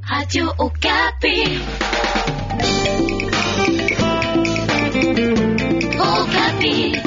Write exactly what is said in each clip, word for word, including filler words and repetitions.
Radio Okapi. Okapi.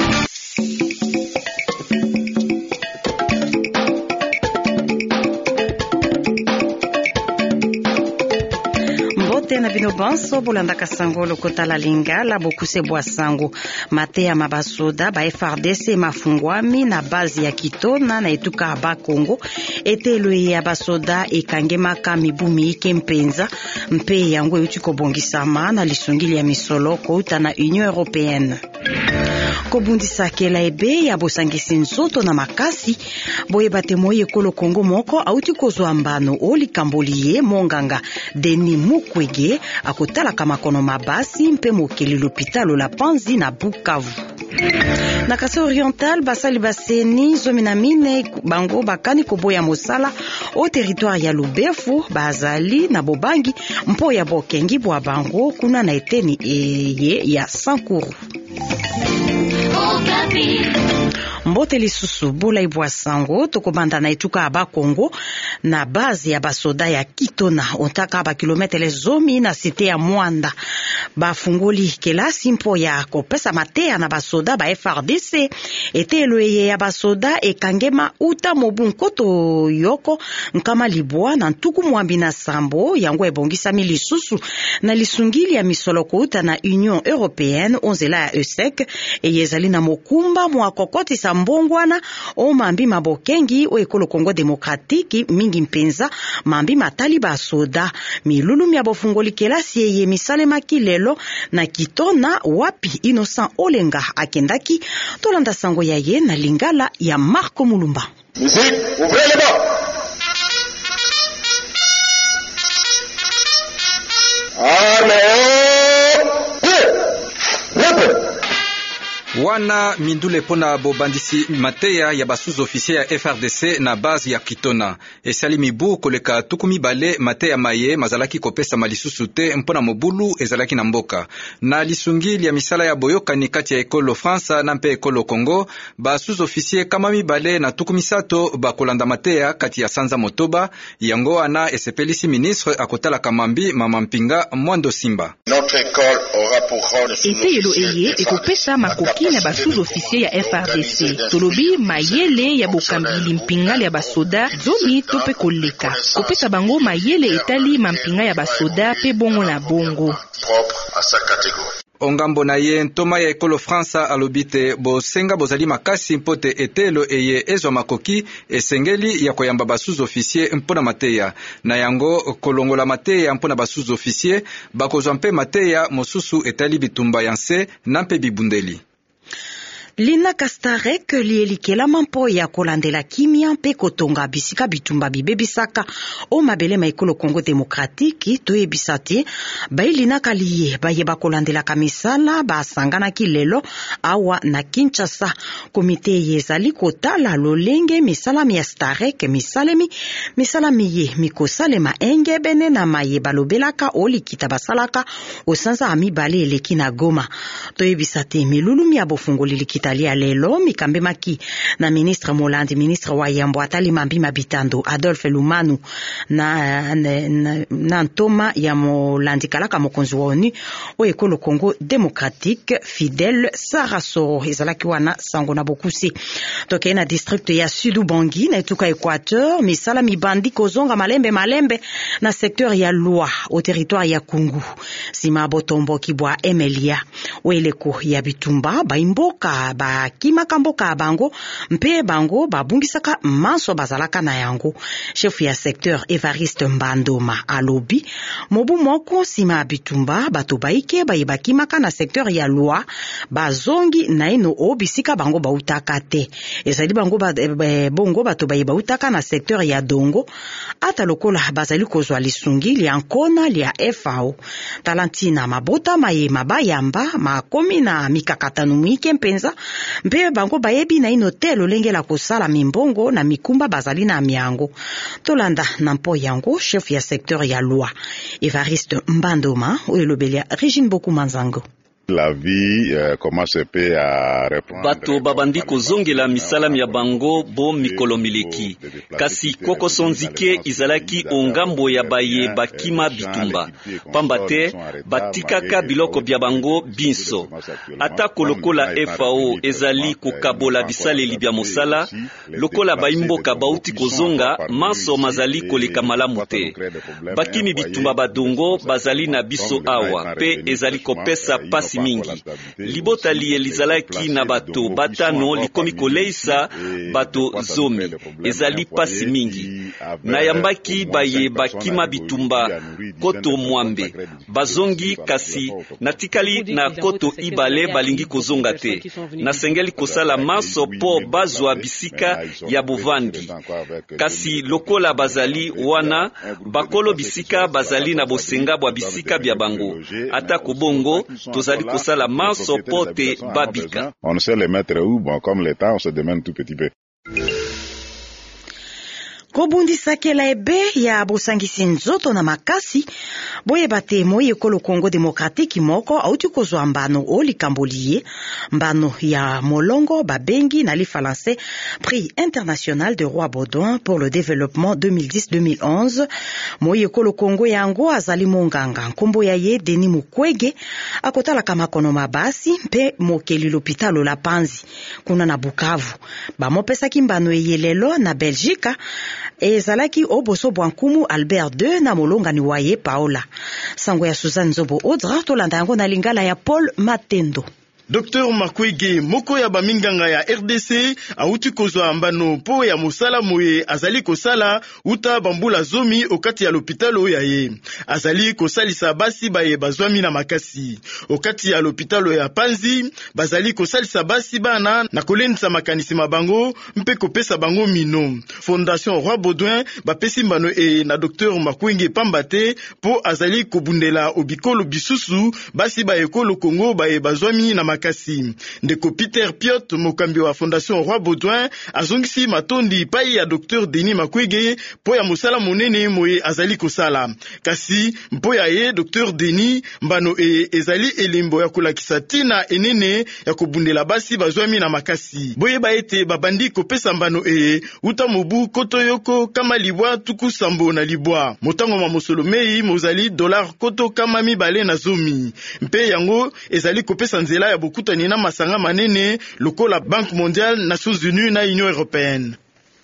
Na bino banso bolanda kasango lokota la lingala bokuse bwa sango mate ya mabasoda ba F R D C mafungwami na bazi ya Kitona na etuka ba Kongo etelo ya basoda ekangemaka mibumi ike mpenza mpe yango euti kobongisama na lisungili ya misolo kouta na Union Européenne. Kobundisa kela ebe ya bosangisi nzoto na makasi boye batemo ekolo Kongo moko auti kozwa mbano olikamboliye monganga Denis Mukwege akotala kama kono mabasi mpe mokeli l'hôpital la Panzi na Bukavu. Na Kasai Oriental basali baseni zomina mine bango bakani koboya mosala o territoire ya Lubefu bazali na bobangi mpo ya bokengi bwa bango kuna na eteni eye ya Sankuru. Mbote lisusu bola ibwa sango tokobanda na etuka aba Kongo na bazi ya basoda ya Kitona ontaka ba kilometre zomi na site ya Mwanda bafungoli kelasi mpo ya kopesa matea na basoda ba F R D C etelo ya basoda ekangema uta mobu nkoto yoko nkama libwa na ntuku mwambi na sambo yango ebongisa milisusu na lisungili ya misoloko uta na Union Européenne onzela ya E S E C eyezali na mokumba mwa kokoti sa mbongwana o mambi mabokengi o ekolo Kongo Demokratiki mingi mpenza mambi matali ba soda milulu ya bofungoli kelasi eye misalema kilelo na Kitona wapi Innocent Olenga akendaki tolanda sango ya ye na lingala ya Marco Mulumba. Musique, ouvrez les bancs. Wana mindule pona bobandisi mateya ya basuzo ofisier ya F R D C na base ya Kitona. Esali mibu koleka tukumi bale mateya maye mazalaki kopesa malisusu te mpona mobulu ezalaki na mboka. Na lisungili ya misala ya boyokani kati ya ekolo Fransa na mpe ekolo Kongo, basuzo ofisier kama mibale na tukumi sato bakolanda mateya kati ya Sanza Motoba, yango ana esepelisi ministre akotala kamambi mama mpinga Mwando Simba. Notre école aura pour rôle etelo eye ekopesa makoki na basuzo ofisier ya F R D C. Tolobi mayele ya bokambili mpingali ya basoda zomi tope koleka. Kopesa bango mayele etali mampinga ya basoda pe bongo na bongo. Propre à sa catégorie. Ongambo na ye ntoma ya ekolo Fransa alobite bosenga bozali makasi mpote etelo eye ezwa makoki esengeli ya koyamba basuzo ofisier mpona mateya. Na yango kolongola mateya mpona basuzo ofisier bakozwa mpe mateya mosusu etali bitumba yanse na mpe bibundeli. Lina Kastarek lielikela mampo ya kolandela kimia mpe kotonga bisika bitumba bibebisaka o mabele maikolo Kongo Demokratiki toyebisati bailina kaliye bayeba kolandela kamisala basangana kilelo awa na Kinshasa. Komite yezali kotala lolenge misalami ya Starek misalemi misalami ye mikosalema engebene na maye balobelaka olikita basalaka osanza amibale eleki na Goma. Toyebisati milulumi ya bofungoli likita ya lelo mikambe maki na ministre Molandi ministre wa Yambo atali mambi mabitando Adolphe Lumanu na na, na, na ntoma ya Molandi kalaka mokonzi wa ONU o ekolo Kongo Demokratique Fidel Sarasoro ezalaki wana sango na bokusi toke na district ya Sud Bangi na etuka Equateur misala mibandi kozonga malembe malembe na secteur ya Lwa au territoire ya Kungu sima botombo kibwa Emelia weleko ya bitumba baimboka ba kima kamboka bango mpe bango babungisaka manso bazalaka na yango. Chef ya secteur Evariste Mbandoma alobi mobu moko sima bitumba bato baike bayibakimaka na secteur ya Lwa bazongi na ino obisika bango bautaka te ezali bango ba, e, bongo bato bayibautaka na secteur ya Dongo ata lokola bazali kozwa lisungi li ankona li ya F A O talantina mabota maye mabayamba makomi na mikakatanu mwike mpenza mpe bango bayebi na ino te lolenge la kosala mimbongo na mikumba bazali na miango tolanda na mpo yango chef ya secteur ya Lwa Evariste Mbandoma oyo lobelia Regine Boku Manzango. La vie euh, commence pe à reprendre. Bato babandi kozongela misala ya bango bo mikolo mileki. Kasi koko sonzike izalaki ongambo ya baye bakima bitumba. Pambate batikaka biloko bya bango binso. Ata kolokola F A O ezali kokabola bisaleli bya mosala, lokola baimboka bauti kozonga maso mazali koleka malamu te. Bakimi bitumba badongo bazali na biso awa pe ezali kopesa pasi mingi. Libotali elizalaki na bato batano likomi koleisa bato zomi ezali pasi mingi. Nayambaki baye bakima bitumba koto mwambe bazongi kasi natikali na koto ibale balingi kozonga te. Nasengeli kosala maso po bazwa bisika ya bovandi. Kasi lokola bazali wana bakolo bisika bazali na bosenga bwa bisika bya bango. Ata kubongo tozali kosala maso pote babika. On sait les mettre où, bon, comme les temps, on se demande tout petit peu. Kobundisakela ebe ya bosangisi nzoto na makasi boye batemo yekolo Congo Démocratique moko auti kozwa mbano o likambolie mbano ya molongo babengi na li français Prix international de Roi Baudouin pour le développement deux mille dix deux mille onze. Moye yekolo Congo yango azali monganga nkombo ya ye Denis Mukwege akotala kama kono mabasi mpe mokeli l'hôpital la Panzi kuna na Bukavu bamopesa kimbano yelelo na Belgique ezalaki oboso bwankumu Albert deux na molonga ni waye Paola. Sango ya Suzanne Zobo Odra tolanda yango na lingala ya Paul Matendo. Docteur Makwege moko ya baminganga ya R D C auti kozwa mbano po ya mosala moye azali kosala uta bambula zomi okati ya l'hôpital ya ye. Azali kosalisa basi baye bazwami na makasi. Okati ya l'hôpital ya Panzi bazali kosalisa basi bana na kolendisa makanisi mabango mpe kopesa bango mino. Fondation Roi Baudouin bapesi mbano e na Docteur Makwege pambate po azali kobundela obikolo bisusu basi baye kolo Congo baye bazwami na makasi. Ndeko Peter Piot mokambi wa Fondation Roi Baudouin azongisi matondi pai ya Docteur Denis Makwege po ya mosala monene moye azali kosala. Kasi mpo ya ye Docteur Denis mbano e ezali elembo ya kolakisa tina enene ya kobundela basi bazwami na makasi. Boye baete babandi kopesa mbano e uta mobu koto yoko kama libwa tuku sambo na libwa. Motango ma mosolomei mozali dollar koto kama mibale na zomi. Mpe yango ezali kopesa nzela ya kutani na masanga manene lokola Banque mondiale, Nations unies na Union européenne.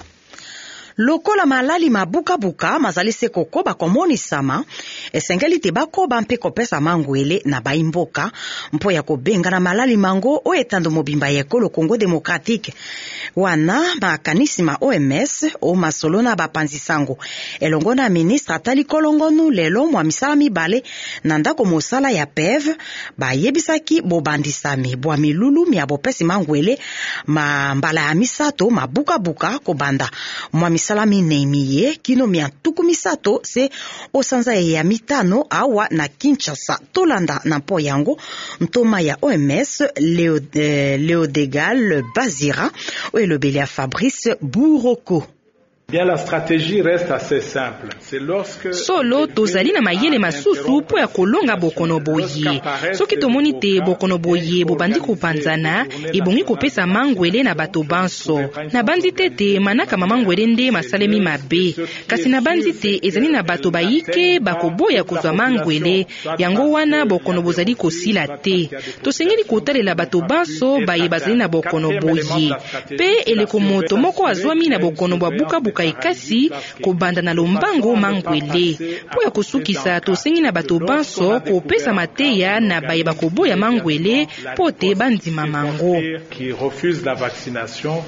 Lokola malali mabuka buka mazali sekoko bakomoni sama esengeli te bakoba mpe kopesa mangwele na baimboka mpo ya kobenga na malali mango o etando mobimba ya ekolo Congo Démocratique wana makanisi ma O M S o masolo na bapanzi sango elongo na ministre atali kolongonu lelo mwa misala mibale na ndako mosala ya P E V bayebisaki bobandisami bwa milulu mia bopesi mangwele ma mbala ya misato mabuka buka kobanda mwa salami neimiye kino mia tuku misato se osanza ya mitano awa na Kinshasa tolanda na mpo yango ntoma ya O M S Leo, eh, Léodegal Bazira o elobeli ya Fabrice Bouroko. Bien, la stratégie reste assez simple. C'est lorsque solo tozali na mayele masusu po ya kolonga bokono boye. Soki tomoni te bokono boye bobandi kopanzana ebongi kopesa mangwele na bato banso. Na bandi te te manaka mangwele nde masalemi mabe. Kasi na bandi te ezali na bato bayike bakoboya kozwa mangwele yango wana bokono bozali kosila te. Tosengeli kotalela bato banso baye bazali na bokono boye. Pe eleko moto moko azwami na bokono bwa buka buka ekasi kobanda na lombango mangwele po ya kosukisa tosengi na bato banso kopesa mateya na baye bakoboya mangwele po te bandima mango qui refuse la vaccination.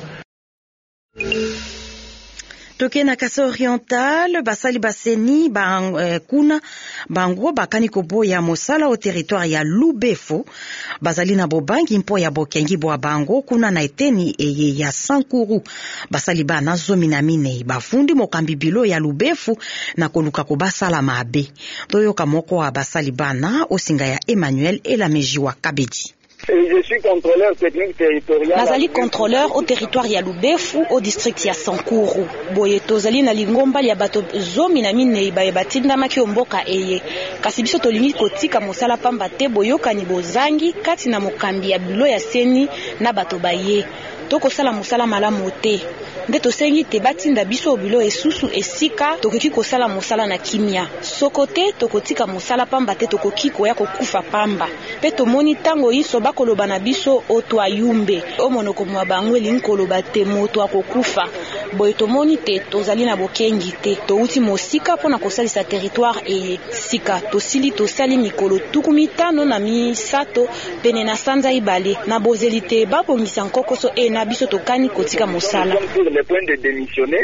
Toke na Kasa Oriental basali baseni bang, eh, kuna bango bakani koboya mosala au territoire ya Lubefo bazali na bobangi mpo ya bokengi bwa bango kuna na eteni eye ya Sankuru basali bana zomi na mine bafundi mokambi bilo ya Lubefo na koluka ko basala mabe toyoka moko wa basali bana osinga ya Emmanuel Elameji wa Kabedi. Je suis contrôleur technique territorial. Nazali contrôleur au territoire ya Lubefu au district ya Sankuru. Boye tozali na lingomba ya bato zomi na mine baye batinda maki omboka eye. Kasi biso tolingi kotika mosala pamba te boyoka ni bozangi kati na mokambi ya bilo ya seni na bato baye. Toko sala mosala malamu te. Nde tosengi te batinda biso bilo esusu esika tokoki kosala mosala na kimia. Sokote tokotika mosala pamba te tokoki koya kokufa pamba. Pe tomoni tango iso bakoloba na biso oto ayumbe. O monoko mwa bango elingi koloba te moto akokufa. Boye tomoni te tozali na bokengi te. Touti mosika pona kosalisa territoire eye. Sika tosili tosali mikolo tuku mitano na misato pene na sanza ibale. Na bozeli te babongisa nkokoso e na biso tokani kotika mosala. Le point de démissionner.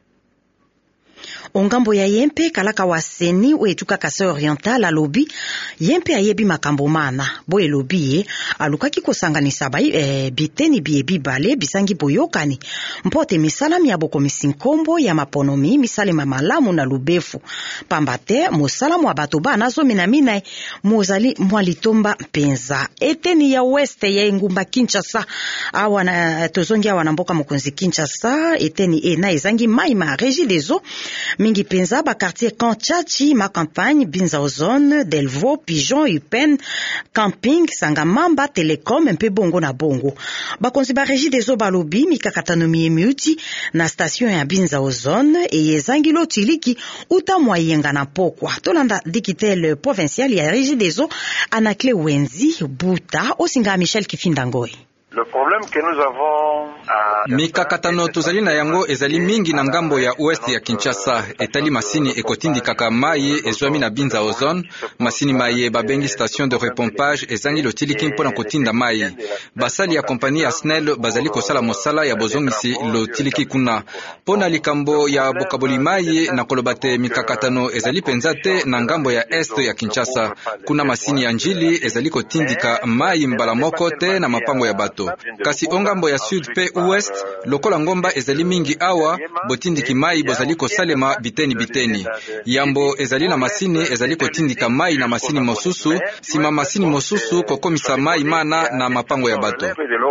Ongambo ya Yempe kalaka waseni wetuka kasa oriental alobi Yempe ayebi makambo mana boye lobi e alukaki kosanganisa bai e, biteni biye bibale bisangi boyokani mpote misala ya bokomisi nkombo ya maponomi misale mamalamu na Lubefu pambate mosala mwa bato bana zo minamina mozali mwalitomba penza eteni ya weste ya ngumba Kinshasa awana tozongi awana mboka mokonzi Kinshasa eteni e na ezangi maima régie des eaux mingi penza ba quartier Kanchachi ma campagne Binza zone Delvaux Pigeon Upen Camping Sangamamba Telecom mpe bongo na bongo bakonzi ba régie des eaux balobi mikakatano miyemuti na station ya Binza zone e ezangi lotiliki uta moyenga na pokwa tolanda dikitel provincial ya régie des eaux Anakle Wenzi Buta osinga Michel Kifindangoi. Le problème que nous avons à mikakatano tozali na yango ezali mingi na ngambo ya ouest ya Kinshasa etali masini ekotindi kaka mai ezwami na Binza ozone masini mai babengi station de repompage ezangi lotiliki mpona kotinda mai basali ya kompani ya Snell bazali kosala mosala ya bozongisi lotiliki kuna pona likambo ya bokaboli mai na kolobate mikakatano ezali penza te na ngambo ya est ya Kinshasa kuna masini ya njili ezali kotindika mai mbala moko te na mapango ya bato kasi ongambo ya sud pe ouest lokola ngomba ezali mingi awa botindiki mai bozali kosalema biteni biteni yambo ezali na masini ezali kotindika mai na masini mosusu sima masini mosusu kokomisa mai mana na mapango ya bato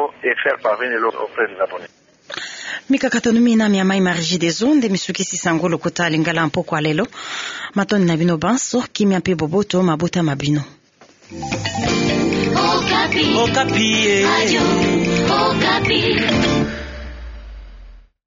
mikakatano mina mia mai marigi des ondes misukisi sango lokota lingala mpoko alelo matoni na bino banso kimia mpe boboto mabota mabino Okapi. Okapi. Radio Okapi.